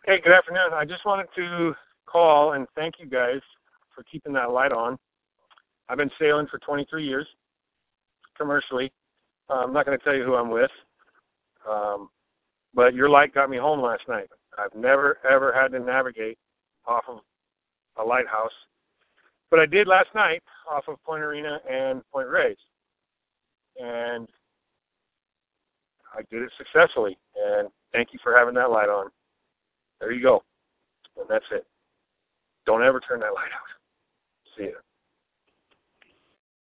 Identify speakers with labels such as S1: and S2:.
S1: Hey, good afternoon. I just wanted to call and thank you guys for keeping that light on. I've been sailing for 23 years commercially. I'm not going to tell you who I'm with, but your light got me home last night. I've never, ever had to navigate off of a lighthouse, but I did last night off of Point Arena and Point Reyes, and I did it successfully, and thank you for having that light on. There you go. And that's it. Don't ever turn that light out. See ya.